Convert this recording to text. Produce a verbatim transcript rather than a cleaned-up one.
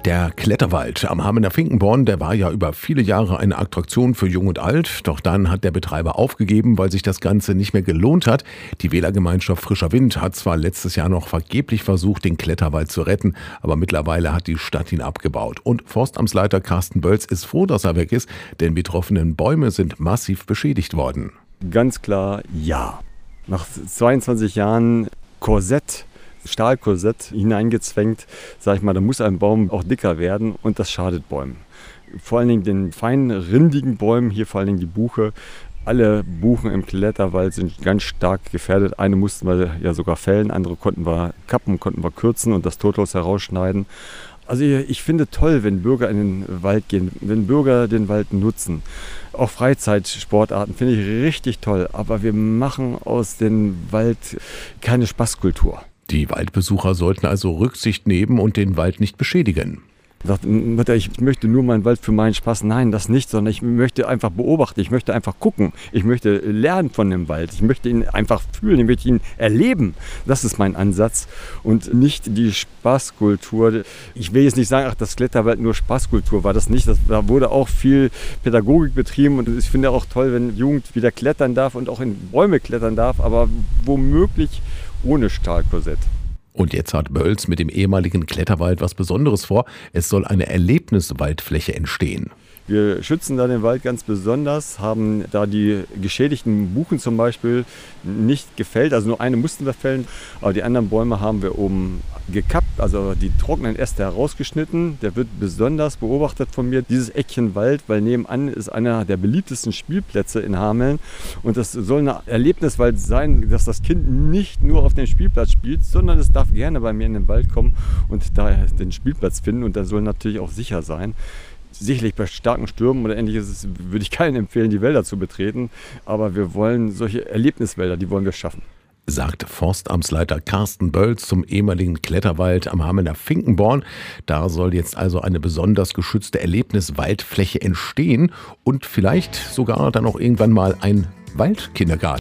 Der Kletterwald am Hamener Finkenborn, der war ja über viele Jahre eine Attraktion für Jung und Alt. Doch dann hat der Betreiber aufgegeben, weil sich das Ganze nicht mehr gelohnt hat. Die Wählergemeinschaft Frischer Wind hat zwar letztes Jahr noch vergeblich versucht, den Kletterwald zu retten, aber mittlerweile hat die Stadt ihn abgebaut. Und Forstamtsleiter Carsten Bölz ist froh, dass er weg ist, denn betroffene Bäume sind massiv beschädigt worden. Ganz klar ja. Nach zweiundzwanzig Jahren Korsett, Stahlkorsett hineingezwängt, sag ich mal, da muss ein Baum auch dicker werden und das schadet Bäumen. Vor allen Dingen den feinen, rindigen Bäumen, hier vor allen Dingen die Buche. Alle Buchen im Kletterwald sind ganz stark gefährdet. Eine mussten wir ja sogar fällen, andere konnten wir kappen, konnten wir kürzen und das Totholz herausschneiden. Also ich finde toll, wenn Bürger in den Wald gehen, wenn Bürger den Wald nutzen. Auch Freizeitsportarten finde ich richtig toll, aber wir machen aus dem Wald keine Spaßkultur. Die Waldbesucher sollten also Rücksicht nehmen und den Wald nicht beschädigen. Sagt, Mutter, ich möchte nur meinen Wald für meinen Spaß. Nein, das nicht, sondern ich möchte einfach beobachten, ich möchte einfach gucken, ich möchte lernen von dem Wald, ich möchte ihn einfach fühlen, ich möchte ihn erleben. Das ist mein Ansatz und nicht die Spaßkultur. Ich will jetzt nicht sagen, ach, das Kletterwald nur Spaßkultur war das nicht. Das, da wurde auch viel Pädagogik betrieben und ich finde auch toll, wenn Jugend wieder klettern darf und auch in Bäume klettern darf, aber womöglich ohne Stahlkorsett. Und jetzt hat Bölz mit dem ehemaligen Kletterwald was Besonderes vor. Es soll eine Erlebniswaldfläche entstehen. Wir schützen da den Wald ganz besonders, haben da die geschädigten Buchen zum Beispiel nicht gefällt. Also nur eine mussten wir fällen, aber die anderen Bäume haben wir oben gekappt, also die trockenen Äste herausgeschnitten. Der wird besonders beobachtet von mir, dieses Eckchen Wald, weil nebenan ist einer der beliebtesten Spielplätze in Hameln. Und das soll ein Erlebniswald sein, dass das Kind nicht nur auf dem Spielplatz spielt, sondern es darf gerne bei mir in den Wald kommen und da den Spielplatz finden. Und der soll natürlich auch sicher sein. Sicherlich bei starken Stürmen oder ähnliches würde ich keinen empfehlen, die Wälder zu betreten. Aber wir wollen solche Erlebniswälder, die wollen wir schaffen. Sagt Forstamtsleiter Carsten Bölz zum ehemaligen Kletterwald am Hamener Finkenborn. Da soll jetzt also eine besonders geschützte Erlebniswaldfläche entstehen und vielleicht sogar dann auch irgendwann mal ein Waldkindergarten.